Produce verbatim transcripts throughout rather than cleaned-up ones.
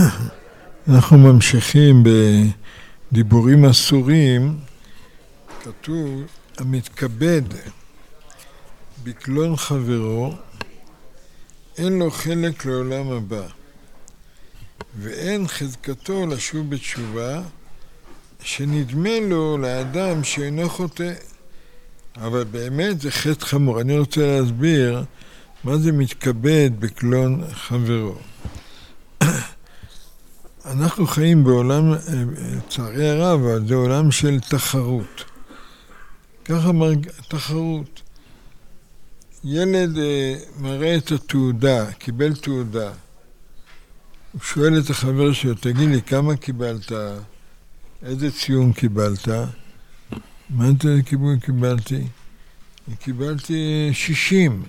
אנחנו ממשיכים בדיבורים אסורים. כתוב, המתכבד בקלון חברו, אין לו חלק לעולם הבא, ואין חזקתו לשוב בתשובה, שנדמה לו לאדם שאינו חוטא. אבל באמת זה חטא חמור. אני רוצה להסביר מה זה מתכבד בקלון חברו. אנחנו חיים בעולם, לצערי הרב, אבל זה עולם של תחרות. ככה מרג... תחרות. ילד מראה את התעודה, קיבל תעודה. הוא שואל את החבר שלו, תגיד לי, כמה קיבלת? איזה ציון קיבלת? מה אתה קיבל, קיבלתי? קיבלתי שישים.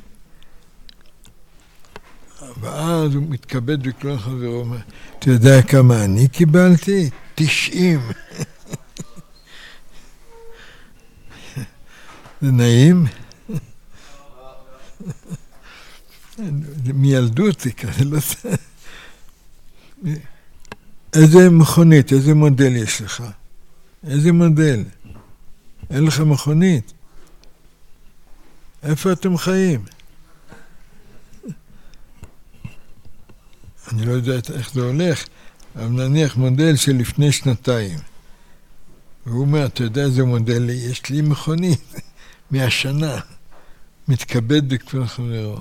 ואז הוא מתכבד בקלון חברו, אתה יודע כמה אני קיבלתי? תשעים. זה נעים? זה מילדות זה כזה, לא זה. איזה מכונית, איזה מודל יש לך? איזה מודל? אין לך מכונית? איפה אתם חיים? אני לא יודע איך זה הולך, אבל נניח מודל של לפני שנתיים. והוא אומר, אתה יודע איזה מודל לי? יש לי מכונית מהשנה. מתכבד בקלון חברו.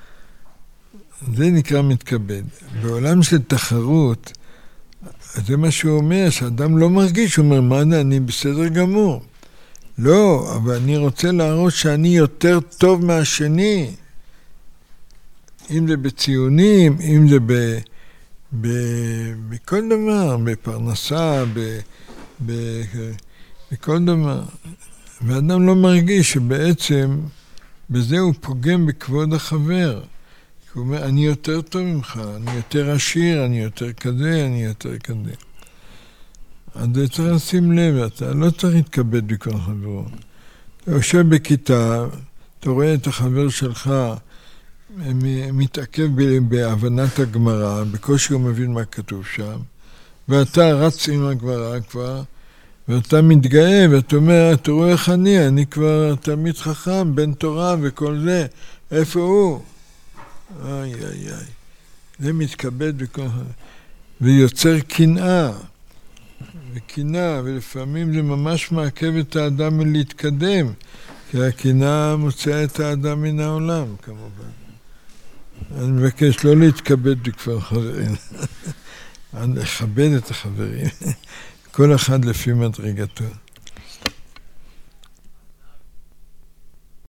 זה נקרא מתכבד. בעולם של תחרות, זה מה שהוא אומר, שאדם לא מרגיש, הוא אומר, מה זה, אני בסדר גמור. לא, אבל אני רוצה להראות שאני יותר טוב מהשני. אם זה בציונים, אם זה ב, ב, בכל דבר, בפרנסה, ב, ב, בכל דבר. ואדם לא מרגיש שבעצם בזה הוא פוגם בכבוד החבר. הוא אומר, אני יותר טוב ממך, אני יותר עשיר, אני יותר כזה, אני יותר כזה. אז זה צריך לשים לב, אתה לא צריך להתכבד בקלון חברו. אתה יושב בכיתה, אתה רואה את החבר שלך, מתעכב בהבנת הגמרא, בקושי הוא מבין מה כתוב שם, ואתה רץ עם הגמרא כבר, ואתה מתגאה, ואתה אומר, אתה רואה איך אני, אני כבר תלמיד חכם, בן תורה וכל זה, איפה הוא? איי, איי, איי. זה מתכבד בכל... ויוצר קנאה, וקנאה, ולפעמים זה ממש מעכב את האדם מלהתקדם, כי הקנאה מוצאה את האדם מן העולם, כמובן. אני מבקש לא להתכבד בכפר חברים, לכבד את החברים, כל אחד לפי מדרגתו.